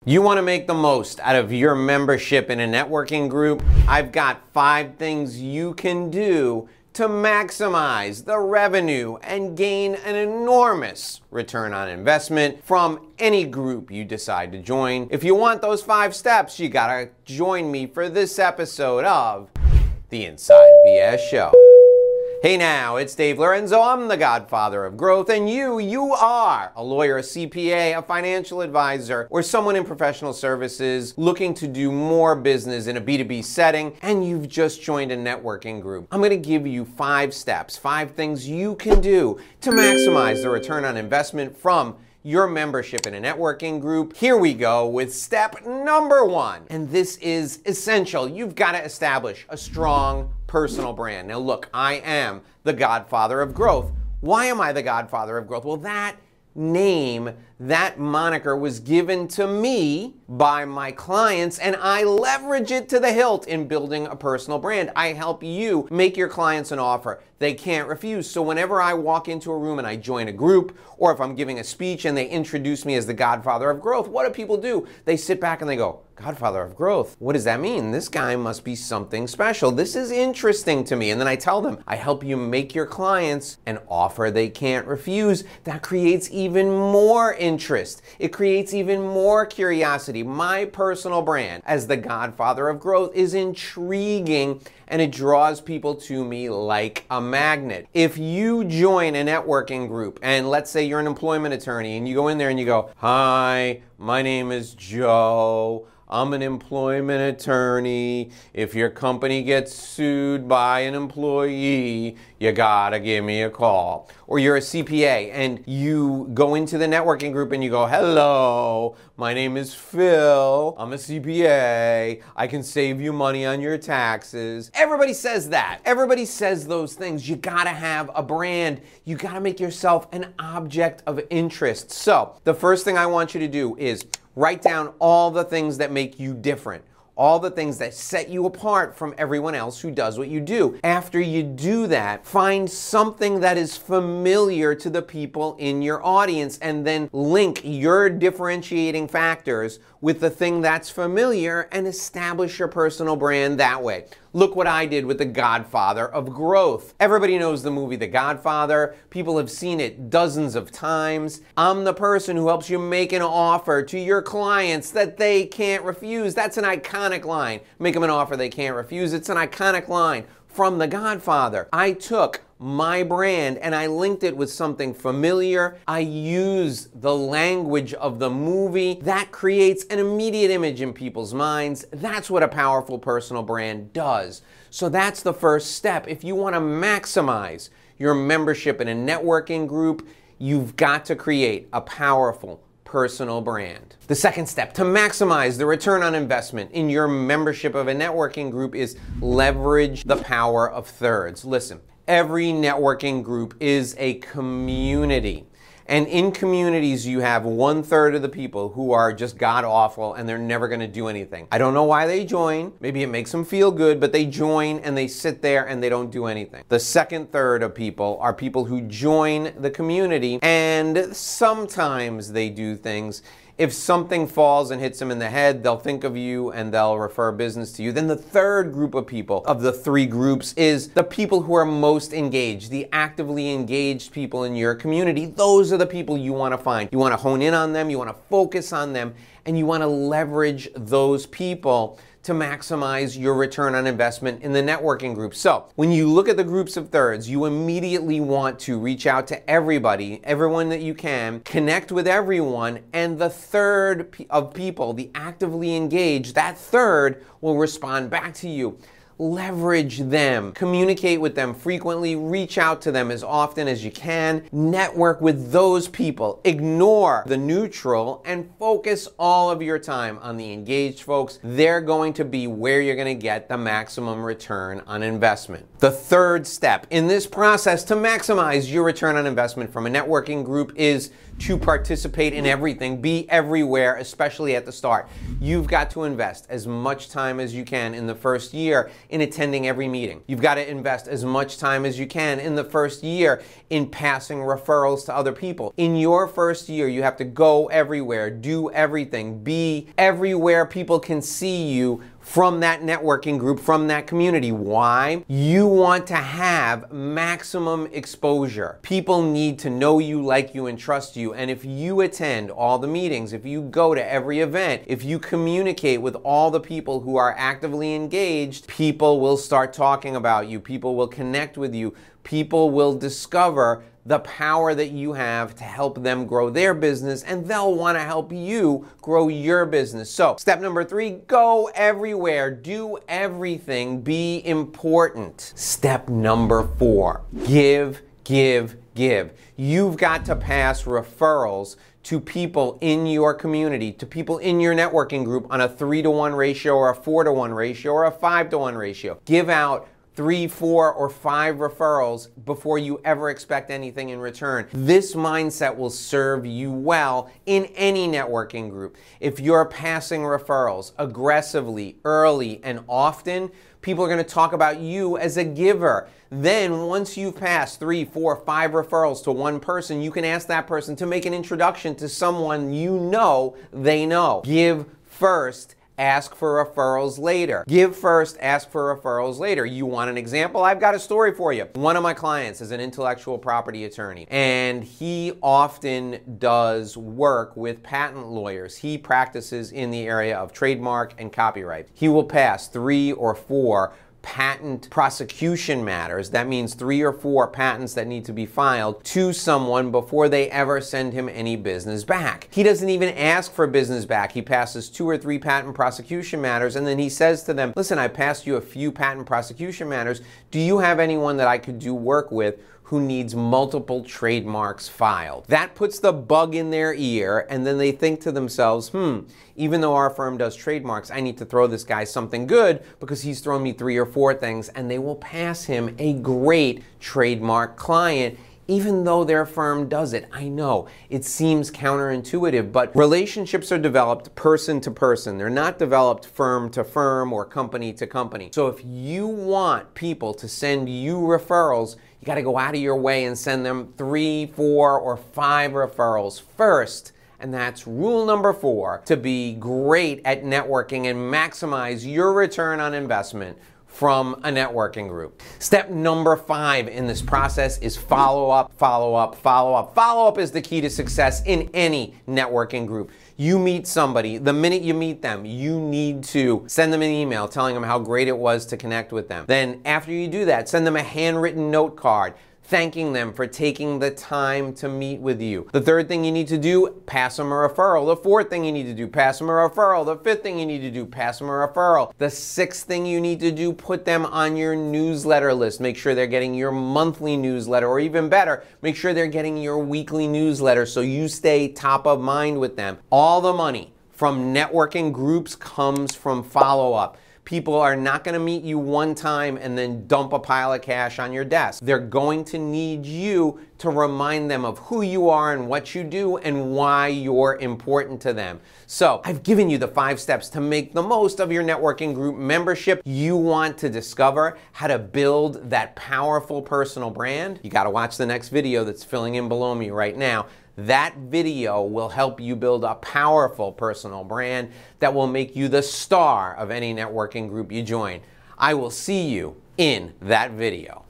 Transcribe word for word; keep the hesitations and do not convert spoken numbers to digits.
You want to make the most out of your membership in a networking group? I've got five things you can do to maximize the revenue and gain an enormous return on investment from any group you decide to join. If you want those five steps, you gotta join me for this episode of the Inside B S Show. Hey now, it's Dave Lorenzo. I'm the Godfather of Growth, and you, you are a lawyer, a C P A, a financial advisor, or someone in professional services looking to do more business in a B two B setting, and you've just joined a networking group. I'm gonna give you five steps, five things you can do to maximize the return on investment from your membership in a networking group. Here we go with step number one. And this is essential. You've got to establish a strong personal brand. Now look, I am the Godfather of Growth. Why am I the Godfather of Growth? Well, that name, that moniker was given to me by my clients, and I leverage it to the hilt in building a personal brand. I help you make your clients an offer they can't refuse. So whenever I walk into a room and I join a group, or if I'm giving a speech and they introduce me as the Godfather of Growth, what do people do? They sit back and they go, Godfather of Growth, what does that mean? This guy must be something special. This is interesting to me. And then I tell them, I help you make your clients an offer they can't refuse. That creates even more interest. It creates even more curiosity. My personal brand as the Godfather of Growth is intriguing, and it draws people to me like a magnet. If you join a networking group, and let's say you're an employment attorney, and you go in there and you go, hi, my name is Joe. I'm an employment attorney. If your company gets sued by an employee, you gotta give me a call. Or you're a C P A and you go into the networking group and you go, hello, my name is Phil. I'm a C P A. I can save you money on your taxes. Everybody says that. Everybody says those things. You gotta have a brand. You gotta make yourself an object of interest. So the first thing I want you to do is write down all the things that make you different, all the things that set you apart from everyone else who does what you do. After you do that, find something that is familiar to the people in your audience and then link your differentiating factors with the thing that's familiar and establish your personal brand that way. Look what I did with the Godfather of Growth. Everybody knows the movie The Godfather. People have seen it dozens of times. I'm the person who helps you make an offer to your clients that they can't refuse. That's an iconic line. Make them an offer they can't refuse. It's an iconic line from The Godfather. I took my brand and I linked it with something familiar. I use the language of the movie. That creates an immediate image in people's minds. That's what a powerful personal brand does. So that's the first step. If you want to maximize your membership in a networking group, you've got to create a powerful personal brand. The second step to maximize the return on investment in your membership of a networking group is leverage the power of thirds. Listen, every networking group is a community. And in communities, you have one third of the people who are just god-awful and they're never gonna do anything. I don't know why they join. Maybe it makes them feel good, but they join and they sit there and they don't do anything. The second third of people are people who join the community and sometimes they do things. If something falls and hits them in the head, they'll think of you and they'll refer business to you. Then the third group of people of the three groups is the people who are most engaged, the actively engaged people in your community. Those are the people you want to find. You want to hone in on them, you want to focus on them, and you want to leverage those people to maximize your return on investment in the networking group. So when you look at the groups of thirds, you immediately want to reach out to everybody, everyone that you can, connect with everyone, and the third of people, the actively engaged, that third will respond back to you. Leverage them, communicate with them frequently, reach out to them as often as you can, network with those people, ignore the neutral, and focus all of your time on the engaged folks. They're going to be where you're going to get the maximum return on investment. The third step in this process to maximize your return on investment from a networking group is to participate in everything, be everywhere, especially at the start. You've got to invest as much time as you can in the first year in attending every meeting. You've got to invest as much time as you can in the first year in passing referrals to other people. In your first year, you have to go everywhere, do everything, be everywhere people can see you from that networking group, from that community. Why? You want to have maximum exposure. People need to know you, like you, and trust you. And if you attend all the meetings, if you go to every event, if you communicate with all the people who are actively engaged, people will start talking about you. People will connect with you. People will discover the power that you have to help them grow their business, and they'll want to help you grow your business. So, step number three, go everywhere, do everything, be important. Step number four, give, give, give. You've got to pass referrals to people in your community, to people in your networking group on a three to one ratio or a four to one ratio or a five to one ratio. Give out three, four, or five referrals before you ever expect anything in return. This mindset will serve you well in any networking group. If you're passing referrals aggressively, early, and often, people are going to talk about you as a giver. Then once you've passed three, four, five referrals to one person, you can ask that person to make an introduction to someone you know they know. Give first, ask for referrals later. Give first, ask for referrals later. You want an example? I've got a story for you. One of my clients is an intellectual property attorney, and he often does work with patent lawyers. He practices in the area of trademark and copyright. He will pass three or four patent prosecution matters, that means three or four patents that need to be filed, to someone before they ever send him any business back. He doesn't even ask for business back. He passes two or three patent prosecution matters, and then he says to them, listen, I passed you a few patent prosecution matters. Do you have anyone that I could do work with who needs multiple trademarks filed? That puts the bug in their ear, and then they think to themselves, hmm, even though our firm does trademarks, I need to throw this guy something good because he's thrown me three or four things, and they will pass him a great trademark client, even though their firm does it. I know, it seems counterintuitive, but relationships are developed person to person. They're not developed firm to firm or company to company. So if you want people to send you referrals, you gotta go out of your way and send them three, four, or five referrals first. And that's rule number four, to be great at networking and maximize your return on investment from a networking group. Step number five in this process is follow up, follow up, follow up. Follow up is the key to success in any networking group. You meet somebody, the minute you meet them, you need to send them an email telling them how great it was to connect with them. Then after you do that, send them a handwritten note card thanking them for taking the time to meet with you. The third thing you need to do, pass them a referral. The fourth thing you need to do, pass them a referral. The fifth thing you need to do, pass them a referral. The sixth thing you need to do, put them on your newsletter list. Make sure they're getting your monthly newsletter, or even better, make sure they're getting your weekly newsletter so you stay top of mind with them. All the money from networking groups comes from follow-up. People are not going to meet you one time and then dump a pile of cash on your desk. They're going to need you to remind them of who you are and what you do and why you're important to them. So I've given you the five steps to make the most of your networking group membership. You want to discover how to build that powerful personal brand? You got to watch the next video that's filling in below me right now. That video will help you build a powerful personal brand that will make you the star of any networking group you join. I will see you in that video.